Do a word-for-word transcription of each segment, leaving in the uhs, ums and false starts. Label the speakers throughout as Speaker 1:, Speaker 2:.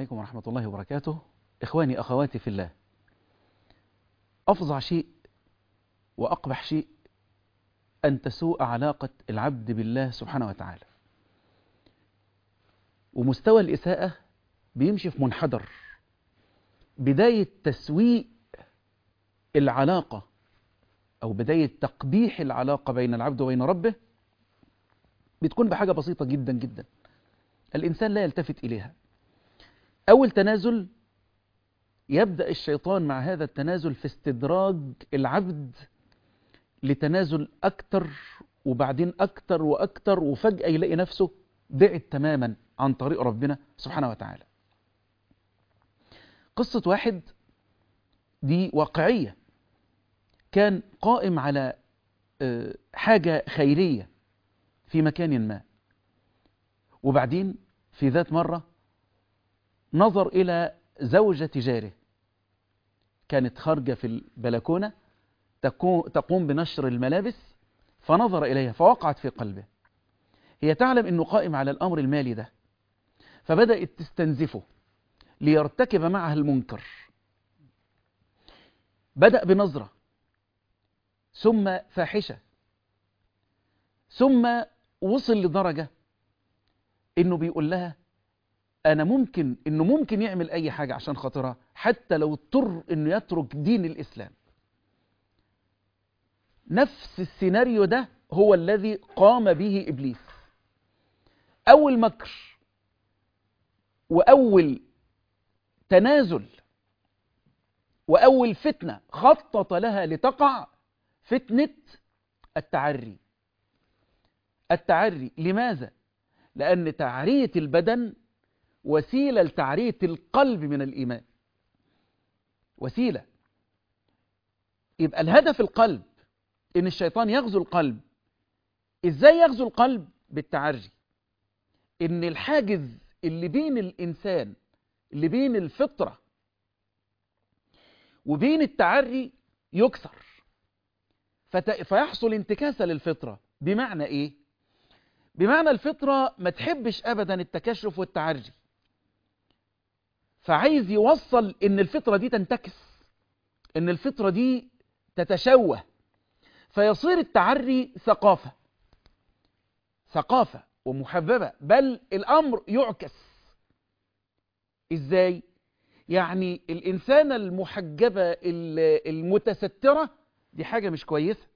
Speaker 1: عليكم ورحمة الله وبركاته. إخواني أخواتي في الله، أفظع شيء وأقبح شيء أن تسوء علاقة العبد بالله سبحانه وتعالى، ومستوى الإساءة بيمشي في منحدر. بداية تسويء العلاقة أو بداية تقبيح العلاقة بين العبد وبين ربه بتكون بحاجة بسيطة جدا جدا، الإنسان لا يلتفت إليها. أول تنازل يبدأ الشيطان مع هذا التنازل في استدراج العبد لتنازل أكتر وبعدين أكتر وأكتر، وفجأة يلاقي نفسه بعد تماما عن طريق ربنا سبحانه وتعالى. قصة واحد دي واقعية، كان قائم على حاجة خيرية في مكان ما، وبعدين في ذات مرة نظر إلى زوجة جاره كانت خارجة في البلكونة تقوم بنشر الملابس، فنظر إليها فوقعت في قلبه. هي تعلم أنه قائم على الأمر المالي ده، فبدأت تستنزفه ليرتكب معها المنكر. بدأ بنظرة، ثم فاحشة، ثم وصل لدرجة أنه بيقول لها أنا ممكن أنه ممكن يعمل أي حاجة عشان خاطرها، حتى لو اضطر أنه يترك دين الإسلام. نفس السيناريو ده هو الذي قام به إبليس. أول مكر وأول تنازل وأول فتنة خطط لها لتقع فتنة التعري. التعري لماذا؟ لأن تعرية البدن وسيلة لتعرية القلب من الإيمان، وسيلة. يبقى الهدف القلب، إن الشيطان يغزو القلب. إزاي يغزو القلب؟ بالتعري. إن الحاجز اللي بين الإنسان، اللي بين الفطرة وبين التعري يكسر، فيحصل انتكاسة للفطرة. بمعنى إيه؟ بمعنى الفطرة ما تحبش أبدا التكشف والتعري، فعايز يوصل إن الفطرة دي تنتكس، إن الفطرة دي تتشوه، فيصير التعري ثقافة ثقافة ومحببة، بل الأمر يعكس. إزاي؟ يعني الإنسانة المحجبة المتسترة دي حاجة مش كويسة،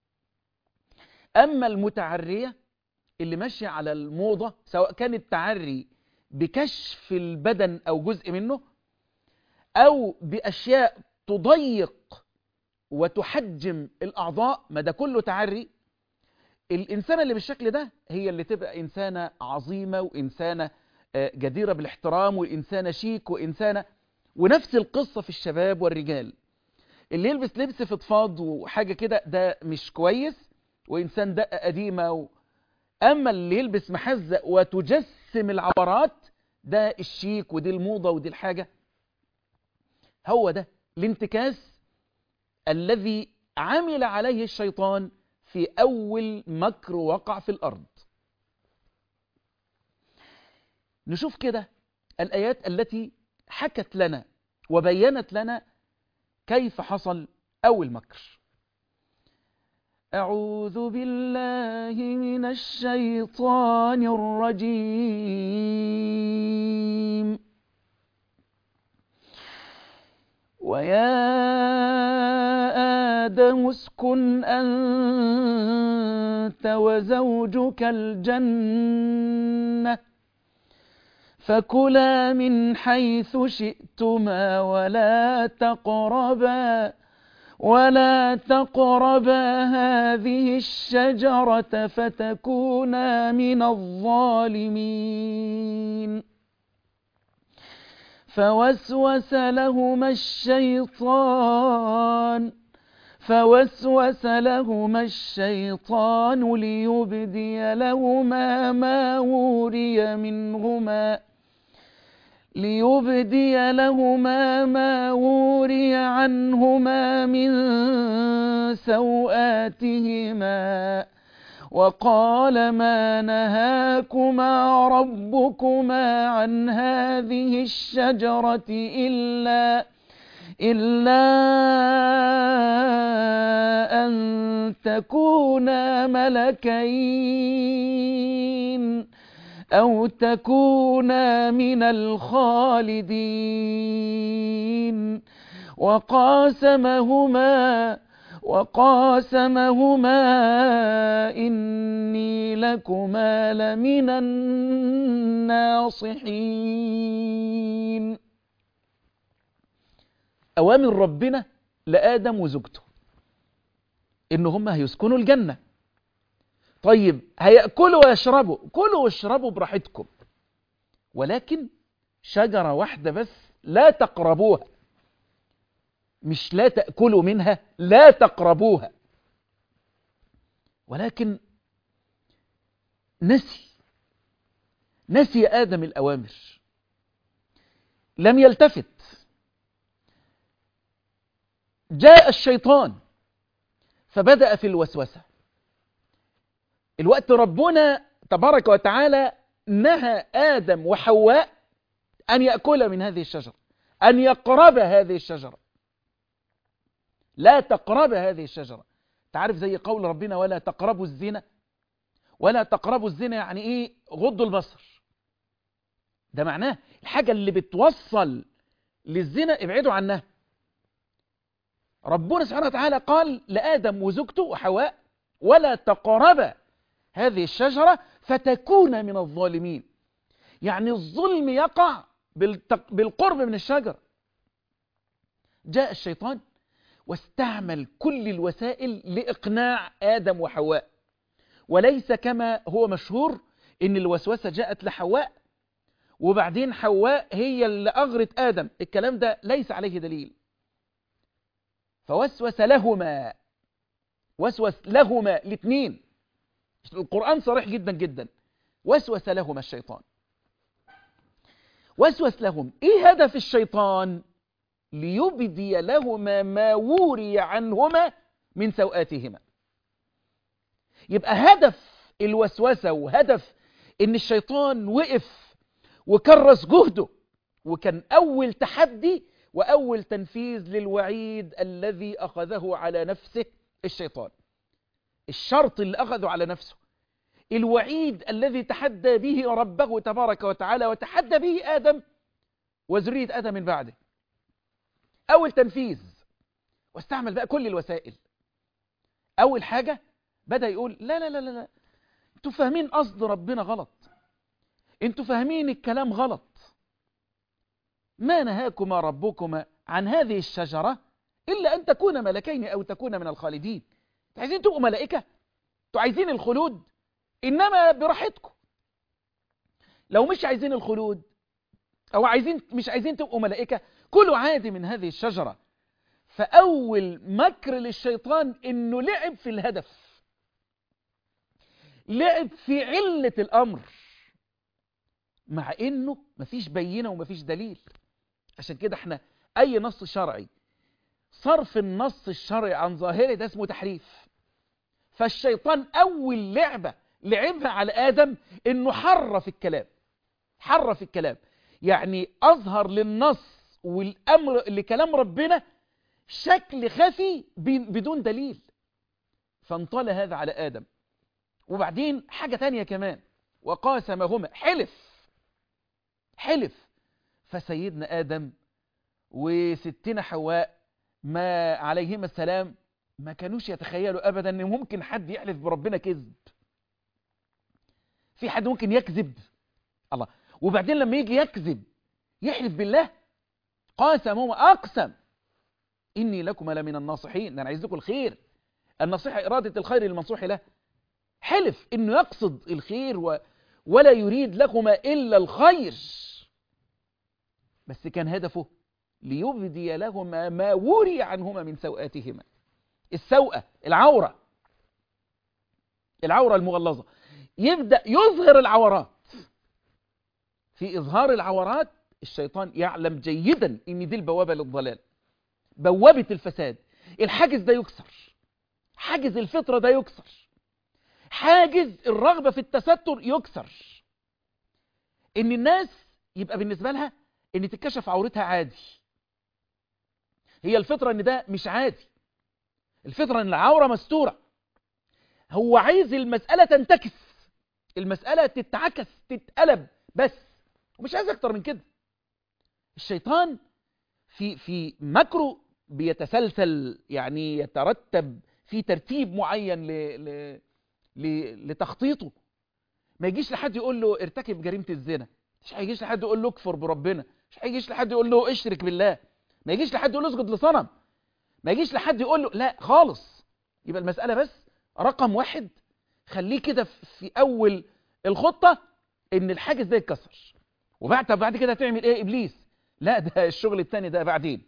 Speaker 1: أما المتعرية اللي ماشية على الموضة، سواء كان التعري بكشف البدن أو جزء منه، أو بأشياء تضيق وتحجم الأعضاء، ما ده كله تعري. الإنسانة اللي بالشكل ده هي اللي تبقى إنسانة عظيمة، وإنسانة جديرة بالاحترام، وإنسانة شيك، وإنسانة. ونفس القصة في الشباب والرجال، اللي يلبس لبس فضفاض وحاجة كده ده مش كويس، وإنسان دقة قديمة و... أما اللي يلبس محزق وتجسم العبرات ده الشيك، ودي الموضة، ودي الحاجة. هو ده الانتكاس الذي عمل عليه الشيطان في أول مكر وقع في الأرض. نشوف كده الآيات التي حكت لنا وبينت لنا كيف حصل أول مكر. أعوذ بالله من الشيطان الرجيم. ويا آدم اسكن أنت وزوجك الجنة فكلا من حيث شئتما ولا تقربا ولا تقربا هذه الشجرة فتكونا من الظالمين. فوسوس لهما الشيطان فوسوس لهما الشيطان ليبدي لهما ما وري منهما ليبدي لهما ما وري عنهما من سوآتهما وقال ما نهاكما ربكما عن هذه الشجرة إلا إلا أن تكونا ملكين أو تكونا من الخالدين وقاسمهما وقاسمهما إني لكما لمن الناصحين. أوامر ربنا لآدم وزوجته إن هم هيسكنوا الجنة. طيب هيأكلوا ويشربوا، كلوا واشربوا براحتكم، ولكن شجرة واحدة بس لا تقربوها، مش لا تأكلوا منها، لا تقربوها. ولكن نسي نسي آدم الأوامر، لم يلتفت. جاء الشيطان فبدأ في الوسوسة. الوقت ربنا تبارك وتعالى نهى آدم وحواء أن يأكل من هذه الشجرة، أن يقرب هذه الشجرة، لا تقرب هذه الشجرة. تعرف زي قول ربنا ولا تقربوا الزنا، ولا تقربوا الزنا يعني إيه؟ غضوا البصر. ده معناه الحاجة اللي بتوصل للزنا ابعدوا عنها. ربنا سبحانه وتعالى قال لآدم وزوجته وحواء ولا تقرب هذه الشجرة فتكون من الظالمين. يعني الظلم يقع بالقرب من الشجرة. جاء الشيطان واستعمل كل الوسائل لإقناع آدم وحواء، وليس كما هو مشهور إن الوسوسة جاءت لحواء وبعدين حواء هي اللي أغرت آدم. الكلام ده ليس عليه دليل. فوسوس لهما، وسوس لهما الاثنين. القرآن صريح جدا جدا. وسوس لهما الشيطان. وسوس لهم. ايه هدف الشيطان؟ ليبدي لهما ما وري عنهما من سوآتهما. يبقى هدف الوسوسة وهدف ان الشيطان وقف وكرس جهده، وكان اول تحدي واول تنفيذ للوعيد الذي اخذه على نفسه الشيطان. الشرط اللي اخذه على نفسه، الوعيد الذي تحدى به ربه تبارك وتعالى وتحدى به آدم وذرية آدم من بعده. أول تنفيذ، واستعمل بقى كل الوسائل. أول حاجة بدأ يقول لا لا لا لا انتوا فاهمين قصد ربنا غلط، انتوا فاهمين الكلام غلط. ما نهاكما ربكما عن هذه الشجرة إلا أن تكون ملكين أو تكون من الخالدين. انتوا عايزين تبقوا ملائكة؟ انتوا عايزين الخلود؟ إنما براحتكم. لو مش عايزين الخلود أو عايزين مش عايزين تبقوا ملائكة، كلوا عادي من هذه الشجرة. فأول مكر للشيطان إنه لعب في الهدف، لعب في علة الأمر، مع إنه مفيش بينة ومفيش دليل. عشان كده احنا أي نص شرعي صرف النص الشرعي عن ظاهره ده اسمه تحريف. فالشيطان أول لعبة لعبها على آدم إنه حرف الكلام، حرف الكلام، يعني أظهر للنص والأمر لكلام ربنا شكل خفي بدون دليل. فانطلى هذا على آدم. وبعدين حاجة تانية كمان، وقاسمهما، حلف حلف. فسيدنا آدم وستنا حواء ما عليهما السلام ما كانوش يتخيلوا أبدا أن ممكن حد يحلف بربنا كذب. في حد ممكن يكذب الله؟ وبعدين لما يجي يكذب يحلف بالله. قاسمهما، أقسم إني لكما لمن الناصحين، أنا عايز لكم الخير. النصيحة إرادة الخير للمنصوح له. حلف إنه يقصد الخير و... ولا يريد لكما إلا الخير، بس كان هدفه ليبدي لهما ما وري عنهما من سوآتهما. السوءة، العورة، العورة المغلظة. يبدأ يظهر العورات. في إظهار العورات الشيطان يعلم جيدا إن دي البوابة للضلال، بوابة الفساد. الحاجز ده يكسر، حاجز الفطرة ده يكسر. حاجز الرغبة في التستر يكسر، ان الناس يبقى بالنسبة لها ان تتكشف عورتها عادي. هي الفطرة ان ده مش عادي، الفطرة ان العورة مستورة. هو عايز المسألة تنتكس، المسألة تتعكس تتقلب بس، ومش عايز اكتر من كده. الشيطان في في مكره بيتسلسل، يعني يترتب في ترتيب معين ل ل ل لتخطيطه. ما يجيش لحد يقول له ارتكب جريمة الزنا، مش هيجيش لحد يقول له اكفر بربنا، مش هيجيش لحد يقول له اشرك بالله، ما يجيش لحد يقول له اسجد لصنم، ما يجيش لحد يقول له لا خالص. يبقى المسألة بس رقم واحد، خليه كده في اول الخطة ان الحاجز ده يتكسر. وبعد طب بعد كده هتعمل ايه ابليس؟ لا ده الشغل التاني ده بعدين،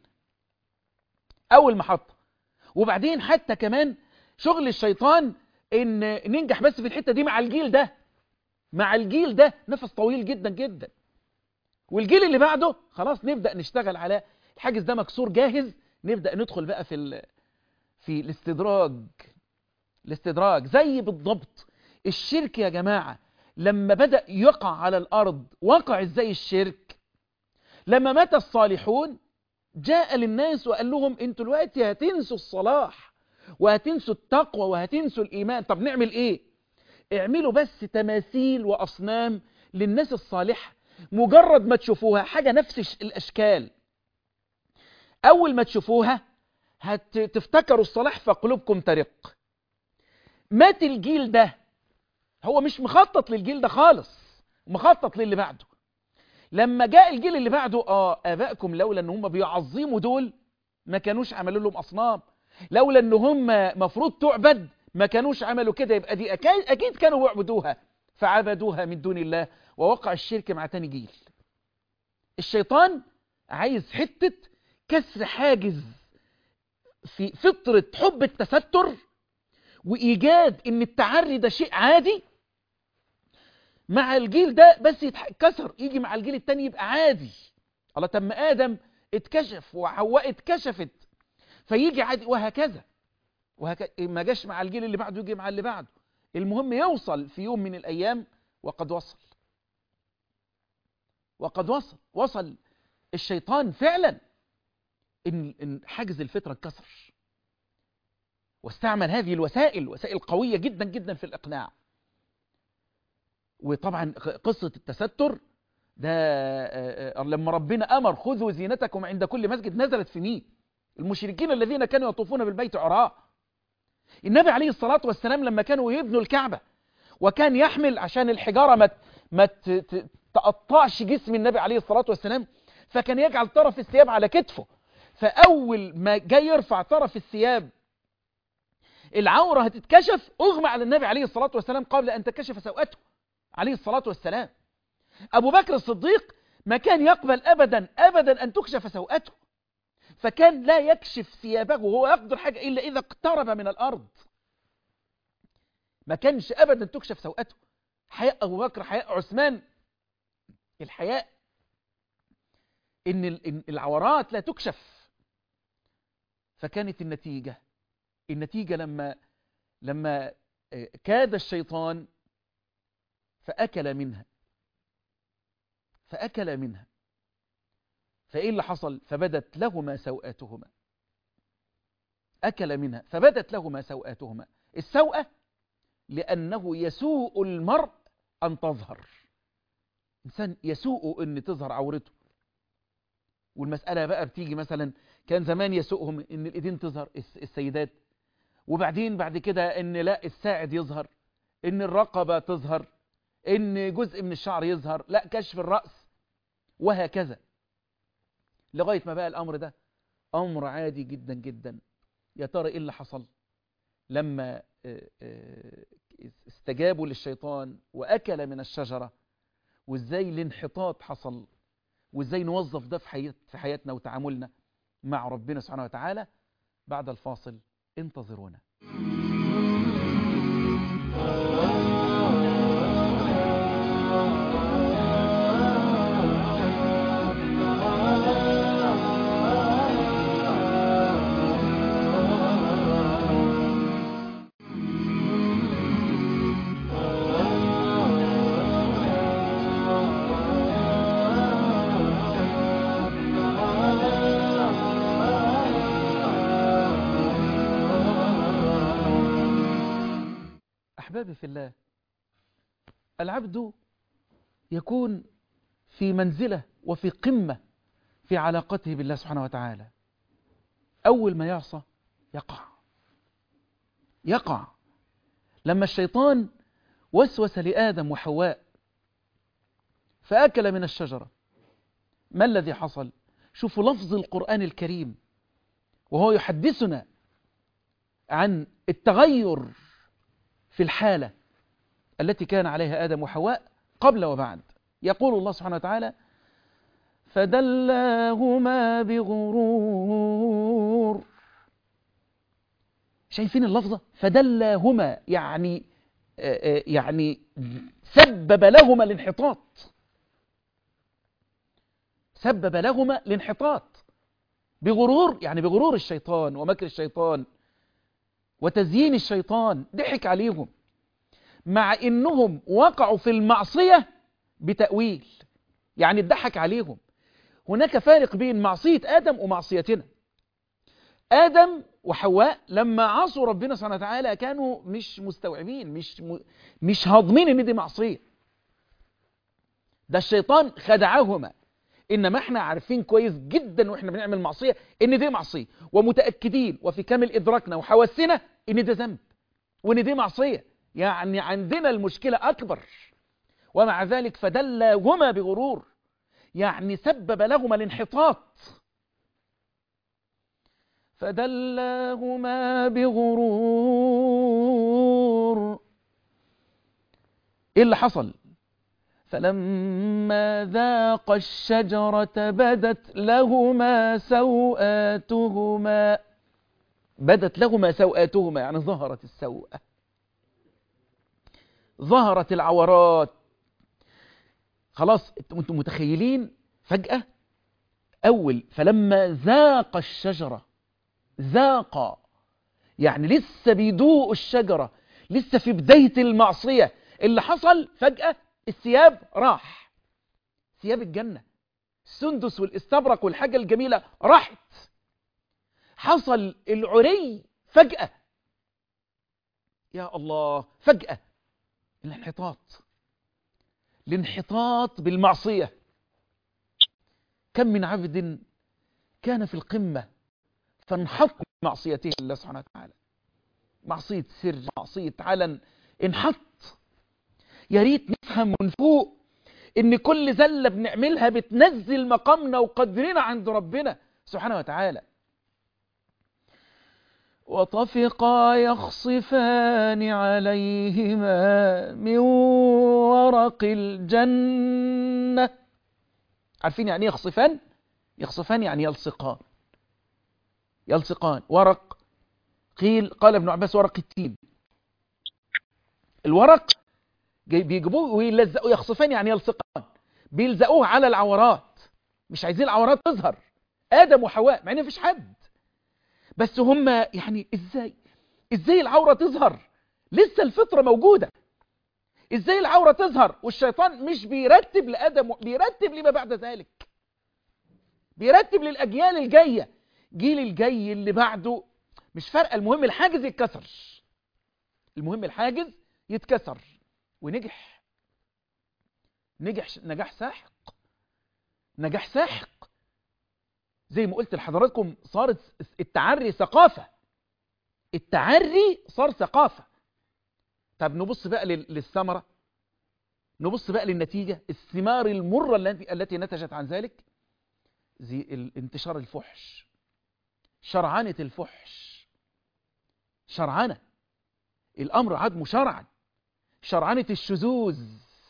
Speaker 1: اول محطة. وبعدين حتى كمان شغل الشيطان ان ننجح بس في الحتة دي مع الجيل ده، مع الجيل ده نفس طويل جدا جدا، والجيل اللي بعده خلاص نبدأ نشتغل على الحاجز ده مكسور جاهز، نبدأ ندخل بقى في ال... في الاستدراج. الاستدراج زي بالضبط الشرك يا جماعة، لما بدأ يقع على الأرض وقع ازاي الشرك؟ لما مات الصالحون جاء للناس وقال لهم انتوا دلوقتي هتنسوا الصلاح وهتنسوا التقوى وهتنسوا الإيمان. طب نعمل ايه؟ اعملوا بس تماثيل وأصنام للناس الصالحة، مجرد ما تشوفوها حاجة نفس الأشكال، أول ما تشوفوها هتفتكروا الصلاح فقلوبكم ترق. مات الجيل ده، هو مش مخطط للجيل ده خالص، مخطط للي بعده. لما جاء الجيل اللي بعده، اه آبائكم لولا ان هم بيعظموا دول ما كانوش عملوا لهم أصنام، لولا ان هم مفروض تعبد ما كانوش عملوا كده، يبقى دي أكيد, أكيد كانوا يعبدوها فعبدوها من دون الله، ووقع الشرك مع تاني جيل. الشيطان عايز حتة كسر حاجز في فطرة حب التستر وإيجاد إن التعري ده شيء عادي مع الجيل ده، بس يتكسر يجي مع الجيل التاني يبقى عادي. الله، تم آدم اتكشف وحواء اتكشفت فيجي عادي، وهكذا وهكذا. ما جاش مع الجيل اللي بعده يجي مع اللي بعده، المهم يوصل في يوم من الأيام. وقد وصل، وقد وصل وصل الشيطان فعلا إن, إن حاجز الفطرة اتكسر، واستعمل هذه الوسائل، وسائل قوية جدا جدا في الإقناع. وطبعا قصة التستر ده لما ربنا أمر خذوا زينتكم عند كل مسجد، نزلت في مين؟ المشركين الذين كانوا يطوفون بالبيت عراء. النبي عليه الصلاة والسلام لما كانوا يبنوا الكعبة وكان يحمل عشان الحجارة ما ما تقطعش جسم النبي عليه الصلاة والسلام، فكان يجعل طرف الثياب على كتفه، فأول ما جاي يرفع طرف الثياب العورة هتتكشف، أغمى على النبي عليه الصلاة والسلام قبل أن تكشف سوءته عليه الصلاة والسلام. أبو بكر الصديق ما كان يقبل أبدا أبدا أن تكشف سوءته، فكان لا يكشف ثيابه وهو يقدر حاجة إلا إذا اقترب من الأرض، ما كانش أبدا تكشف سوءته. حياء أبو بكر، حياء عثمان، الحياء إن العورات لا تكشف. فكانت النتيجة النتيجة لما لما كاد الشيطان فأكل منها فأكل منها فإيه اللي حصل؟ فبدت لهما سوءاتهما، أكل منها فبدت لهما سوءاتهما. السوءة لأنه يسوء المرء أن تظهر، إنسان يسوء أن تظهر عورته. والمسألة بقى بتيجي مثلا كان زمان يسوءهم أن الإيدين تظهر السيدات، وبعدين بعد كده أن لا الساعد يظهر، أن الرقبة تظهر، أن جزء من الشعر يظهر، لا كشف الرأس، وهكذا لغاية ما بقى الأمر ده أمر عادي جدا جدا. يا ترى إيه اللي حصل لما استجابوا للشيطان وأكل من الشجرة، وإزاي الانحطاط حصل، وإزاي نوظف ده في حياة في حياتنا وتعاملنا مع ربنا سبحانه وتعالى. بعد الفاصل انتظرونا. أحبابي في الله، العبد يكون في منزلة وفي قمة في علاقته بالله سبحانه وتعالى. أول ما يعصى يقع يقع لما الشيطان وسوس لآدم وحواء فأكل من الشجرة، ما الذي حصل؟ شوفوا لفظ القرآن الكريم وهو يحدثنا عن التغير في الحالة التي كان عليها آدم وحواء قبل وبعد. يقول الله سبحانه وتعالى: فدلاهما بغرور. شايفين اللفظة؟ فدلاهما يعني يعني سبب لهما الانحطاط، سبب لهما الانحطاط بغرور، يعني بغرور الشيطان ومكر الشيطان وتزيين الشيطان. ضحك عليهم مع انهم وقعوا في المعصية بتأويل، يعني اتضحك عليهم. هناك فارق بين معصية آدم ومعصيتنا. آدم وحواء لما عصوا ربنا سبحانه وتعالى كانوا مش مستوعبين، مش م... مش هاضمين ان دي معصية. ده الشيطان خدعهما، انما احنا عارفين كويس جدا واحنا بنعمل معصية ان دي معصية، ومتأكدين وفي كامل ادراكنا وحواسنا ان ده ذنب وان دي معصية، يعني عندنا المشكلة اكبر. ومع ذلك فدلاهما بغرور، يعني سبب لهما الانحطاط. فدلاهما بغرور. ايه اللي حصل؟ فلما ذاقا الشجرة بدت لهما سوآتهما. بدت لهما سوآتهما يعني ظهرت السوءة، ظهرت العورات. خلاص انتم متخيلين فجأة أول فلما ذاق الشجرة، ذاق يعني لسه بيدوق الشجرة، لسه في بداية المعصية. اللي حصل فجأة الثياب راح، ثياب الجنة السندس والاستبرق والحاجة الجميلة راحت. حصل العري فجأة، يا الله، فجأة الانحطاط، الانحطاط بالمعصية. كم من عبد كان في القمة فانحط معصيته الله سبحانه وتعالى، معصية سر، معصية علن، انحط. يا ريت نفهم من فوق ان كل زلة بنعملها بتنزل مقامنا وقدرنا عند ربنا سبحانه وتعالى. وطفقا يخصفان عليهما من ورق الجنة. عارفين يعني ايه يخصفان؟ يخصفان يعني يلصقان، يلصقان. ورق، قيل قال ابن عباس ورق التين. الورق بيجيبوه ويلزقوا، يخصفان يعني يلصقان، بيلزقوه على العورات، مش عايزين العورات تظهر. آدم وحواء مع ان مفيش حد، بس هم يعني ازاي ازاي العورة تظهر؟ لسه الفطرة موجودة، ازاي العورة تظهر؟ والشيطان مش بيرتب لآدم، بيرتب لما بعد ذلك، بيرتب للأجيال الجاية، جيل الجاي اللي بعده مش فارقة، المهم الحاجز يتكسر، المهم الحاجز يتكسر. ونجح، نجح نجاح ساحق، نجاح ساحق. زي ما قلت لحضراتكم صارت التعري ثقافة، التعري صار ثقافة. طب نبص بقى للثمرة، نبص بقى للنتيجة، الثمار المرة التي نتجت عن ذلك، زي انتشار الفحش، شرعنة الفحش، شرعنة الأمر عاد مشرعا، شرعنة الشذوذ،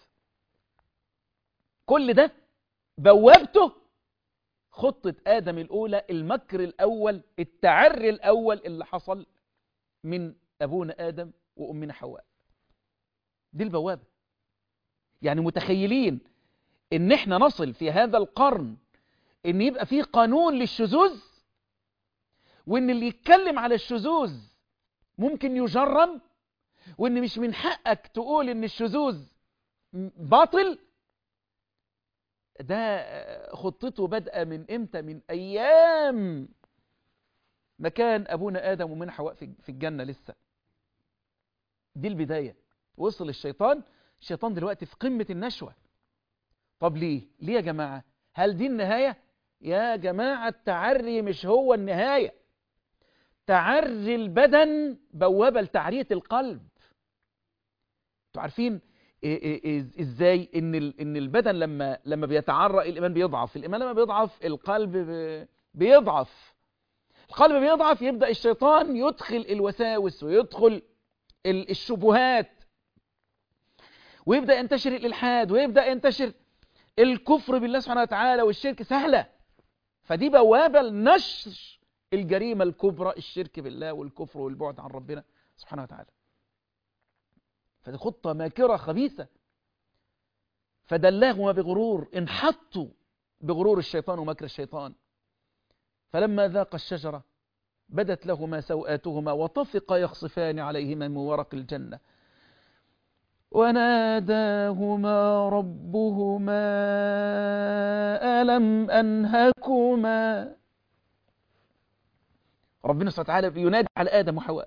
Speaker 1: كل ده بوابته خطة آدم الأولى، المكر الأول، التعري الأول اللي حصل من أبونا آدم وأمنا حواء. دي البوابة. يعني متخيلين إن إحنا نصل في هذا القرن إن يبقى فيه قانون للشذوذ، وإن اللي يتكلم على الشذوذ ممكن يجرم، وإن مش من حقك تقول إن الشذوذ باطل. ده خطته بدأ من إمتى؟ من أيام ما كان أبونا آدم ومن حواء في الجنة لسه. دي البداية. وصل الشيطان. الشيطان دلوقتي في قمة النشوة. طب ليه؟ ليه يا جماعة؟ هل دي النهاية؟ يا جماعة التعري مش هو النهاية. تعري البدن بوابة لتعرية القلب. انتوا عارفين ازاي ان ان البدن لما لما بيتعرى الايمان بيضعف، الايمان لما بيضعف القلب بيضعف، القلب بيضعف، يبدأ الشيطان يدخل الوساوس ويدخل الشبهات، ويبدأ ينتشر الإلحاد، ويبدأ ينتشر الكفر بالله سبحانه وتعالى والشرك سهلة. فدي بوابة لنشر الجريمة الكبرى، الشرك بالله والكفر والبعد عن ربنا سبحانه وتعالى. فدي خطة ماكرة خبيثة. فدلاهما بغرور، انحطوا بغرور الشيطان ومكر الشيطان. فلما ذاق الشجرة بدت لهما سوآتهما وطفقا يخصفان عليهما من ورق الجنة وناداهما ربهما ألم أنهكما. ربنا سبحانه وتعالى بينادي على آدم وحواء،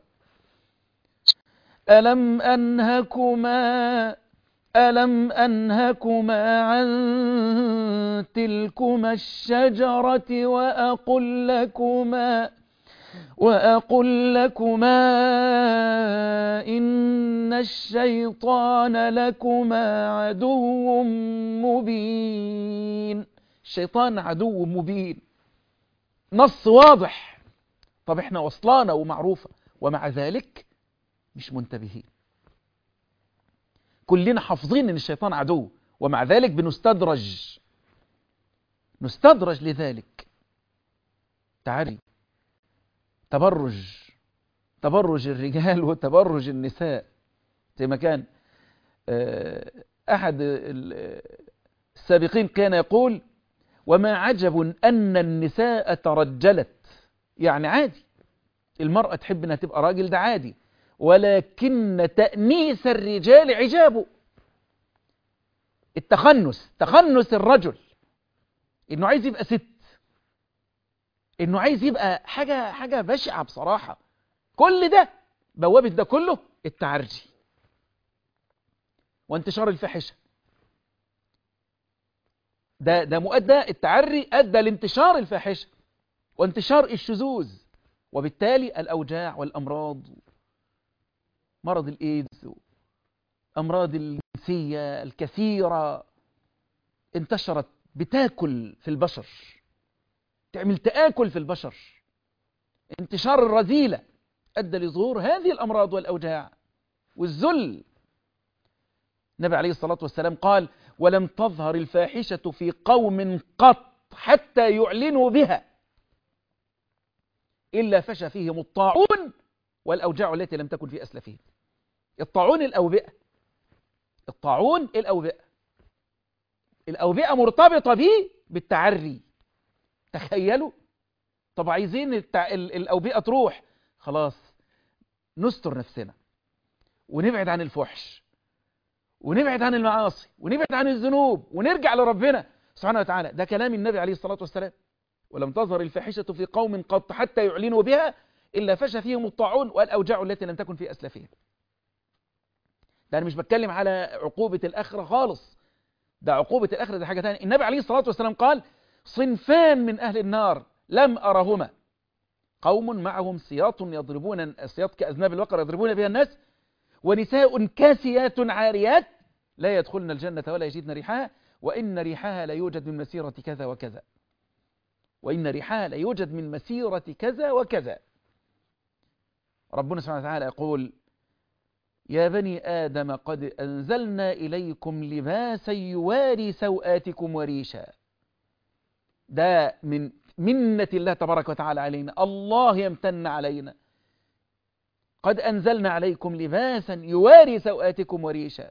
Speaker 1: ألم أنهكما ألم أنهكما عن تلكما الشجرة وأقل لكما وأقل لكما إن الشيطان لكما عدو مبين. الشيطان عدو مبين، نص واضح. طب احنا وصلانا ومعروفة، ومع ذلك مش منتبهين. كلنا حافظين ان الشيطان عدو، ومع ذلك بنستدرج نستدرج لذلك. تعالي تبرج تبرج الرجال وتبرج النساء، زي ما كان أحد السابقين كان يقول: وما عجب أن النساء ترجلت. يعني عادي المرأة تحب أنها تبقى راجل، ده عادي، ولكن تأنيس الرجال عجابه. التخنس، تخنس الرجل، إنه عايز يبقى ست، إنه عايز يبقى حاجة حاجة بشعة بصراحة. كل ده بوابة ده كله التعري وانتشار الفاحشة. ده ده مؤدى التعري أدى لانتشار الفاحشة وانتشار الشذوذ، وبالتالي الأوجاع والأمراض، مرض الإيدز، أمراض الجنسية الكثيرة انتشرت، بتاكل في البشر، تعمل تآكل في البشر. انتشار الرذيلة أدى لظهور هذه الأمراض والأوجاع والذل. النبي عليه الصلاة والسلام قال: ولم تظهر الفاحشة في قوم قط حتى يعلنوا بها إلا فشى فيهم الطاعون والأوجاع التي لم تكن في أسلافهم. الطاعون الأوبئة، الطاعون الأوبئة، الأوبئة مرتبطة به بالتعري. تخيلوا. طب عايزين التع... الأوبئة تروح، خلاص نستر نفسنا ونبعد عن الفحش ونبعد عن المعاصي ونبعد عن الذنوب ونرجع لربنا سبحانه وتعالى. ده كلام النبي عليه الصلاة والسلام: ولم تظهر الفاحشة في قوم قط حتى يعلنوا بها إلا فشى فيهم الطاعون والأوجاع التي لم تكن في أسلافهم. ده أنا مش بتكلم على عقوبة الآخرة خالص، ده عقوبة الآخرة ده حاجة ثانية. النبي عليه الصلاة والسلام قال: صنفان من أهل النار لم أرهما، قوم معهم سياط يضربون، السياط كأذناب البقر يضربون بها الناس، ونساء كاسيات عاريات لا يدخلن الجنة ولا يجدن ريحها، وإن ريحها لا يوجد من مسيرة كذا وكذا، وإن ريحها لا يوجد من مسيرة كذا وكذا. ربنا سبحانه وتعالى يقول: يا بني آدم قد أنزلنا إليكم لباسا يواري سوآتكم وريشا. ده من منة الله تبارك وتعالى علينا، الله يمتن علينا. قد أنزلنا عليكم لباسا يواري سوآتكم وريشا.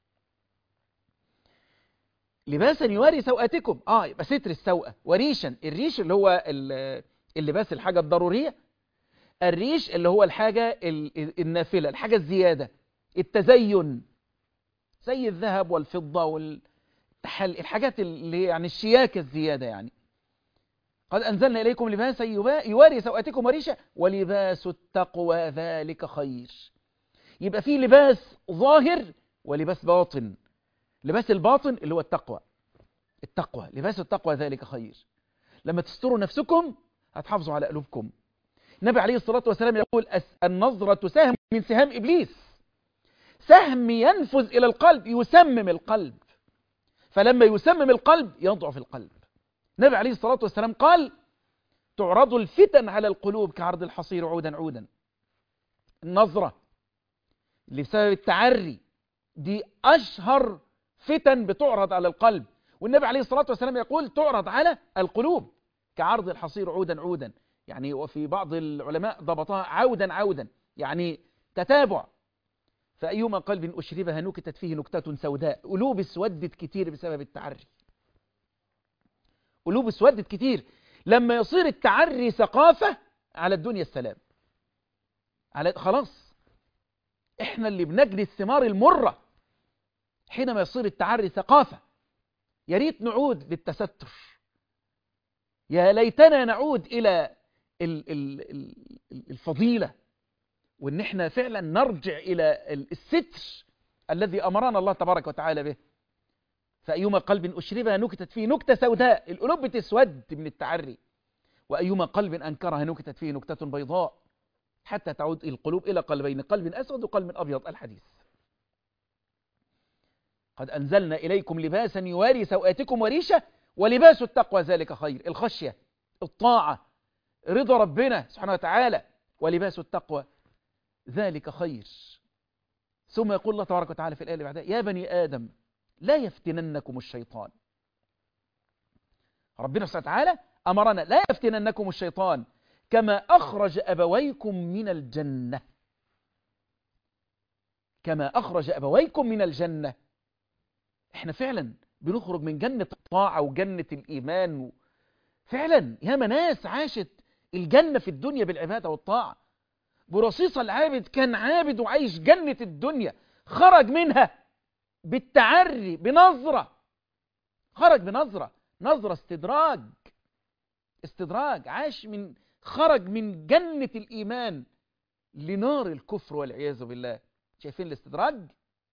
Speaker 1: لباسا يواري سوآتكم، اه يبقى ستر السوءة. وريشا، الريش اللي هو اللباس الحاجة الضرورية، الريش اللي هو الحاجة النافلة، الحاجة الزيادة، التزين زي الذهب والفضة والتحل، الحاجات اللي يعني الشياكة الزيادة. يعني قد أنزلنا إليكم لباسا يواري سوآتكم وريشا ولباس التقوى ذلك خير. يبقى فيه لباس ظاهر ولباس باطن. لباس الباطن اللي هو التقوى. التقوى، لباس التقوى ذلك خير. لما تستروا نفسكم هتحافظوا على قلوبكم. النبي عليه الصلاة والسلام يقول النظرة سهم من سهام إبليس، سهم ينفذ إلى القلب يسمم القلب، فلما يسمم القلب يضعف القلب. النبي عليه الصلاة والسلام قال تعرض الفتن على القلوب كعرض الحصير عودا عودا. النظرة اللي بسبب التعري دي أشهر فتن بتعرض على القلب، والنبي عليه الصلاة والسلام يقول تعرض على القلوب كعرض الحصير عودا عودا، يعني وفي بعض العلماء ضبطها عودا عودا، يعني تتابع. فأيما قلب أشربها نكتت فيه نكتة سوداء. قلوب اسودت كتير بسبب التعري، قلوب اسودت كتير. لما يصير التعري ثقافة على الدنيا السلام، على خلاص احنا اللي بنجني الثمار المرة حينما يصير التعري ثقافة. يا ريت نعود للتستر، يا ليتنا نعود إلى الفضيلة، وإن احنا فعلا نرجع إلى الستر الذي أمرنا الله تبارك وتعالى به. فأيما قلب أشربها نكتت فيه نكتة سوداء، القلوب بتسود من التعري. وأيما قلب أنكرها نكتت فيه نكتة بيضاء، حتى تعود القلوب إلى قلبين، قلب أسود وقلب أبيض. الحديث قد أنزلنا إليكم لباسا يواري سوآتكم وريشة ولباس التقوى ذلك خير. الخشية، الطاعة، رضا ربنا سبحانه وتعالى، ولباس التقوى ذلك خير. ثم يقول الله تبارك وتعالى في الآية اللي بعدها يا بني آدم لا يفتننكم الشيطان. ربنا سبحانه وتعالى أمرنا لا يفتننكم الشيطان كما أخرج أبويكم من الجنة، كما أخرج أبويكم من الجنة. احنا فعلا بنخرج من جنة الطاعة وجنة الإيمان، فعلا ياما ناس عاشت الجنة في الدنيا بالعبادة والطاعة. برصيص العابد كان عابد وعايش جنة الدنيا، خرج منها بالتعري بنظرة، خرج بنظرة، نظرة استدراج، استدراج، عاش من خرج من جنة الإيمان لنار الكفر والعياذ بالله. شايفين الاستدراج؟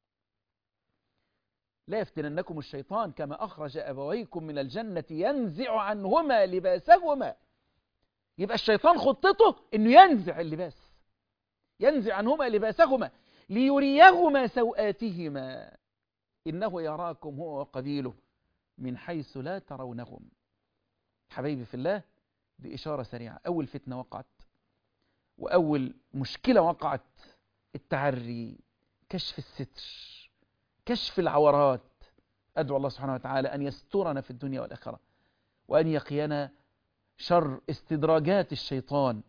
Speaker 1: لا يفتننكم الشيطان كما أخرج أبويكم من الجنة ينزع عنهما لباسهما. يبقى الشيطان خطته إنه ينزع اللباس، ينزع عنهما لباسهما ليريهما سوآتهما إنه يراكم هو وقبيله من حيث لا ترونهم. حبايبي في الله، دي إشارة سريعة. أول فتنة وقعت وأول مشكلة وقعت التعري، كشف الستر، كشف العورات. أدعو الله سبحانه وتعالى أن يسترنا في الدنيا والآخرة، وأن يقينا شر استدراجات الشيطان،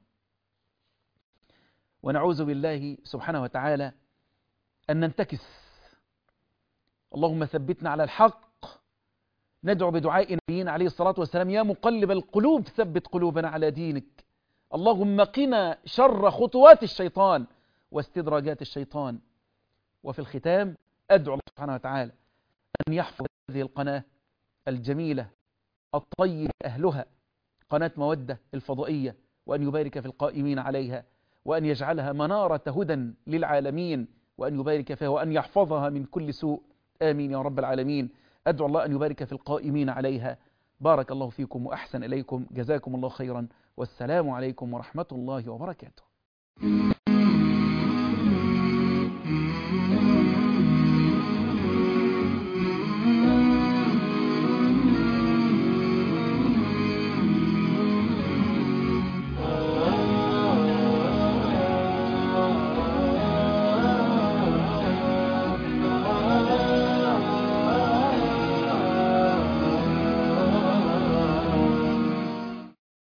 Speaker 1: ونعوذ بالله سبحانه وتعالى أن ننتكس. اللهم ثبتنا على الحق. ندعو بدعاء نبينا عليه الصلاة والسلام يا مقلب القلوب ثبت قلوبنا على دينك. اللهم قنا شر خطوات الشيطان واستدراجات الشيطان. وفي الختام أدعو الله سبحانه وتعالى أن يحفظ هذه القناة الجميلة الطيب أهلها، قناة مودة الفضائية، وأن يبارك في القائمين عليها، وأن يجعلها منارة هدى للعالمين، وأن يبارك فيها وأن يحفظها من كل سوء. آمين يا رب العالمين. أدعو الله أن يبارك في القائمين عليها. بارك الله فيكم وأحسن إليكم، جزاكم الله خيرا، والسلام عليكم ورحمة الله وبركاته.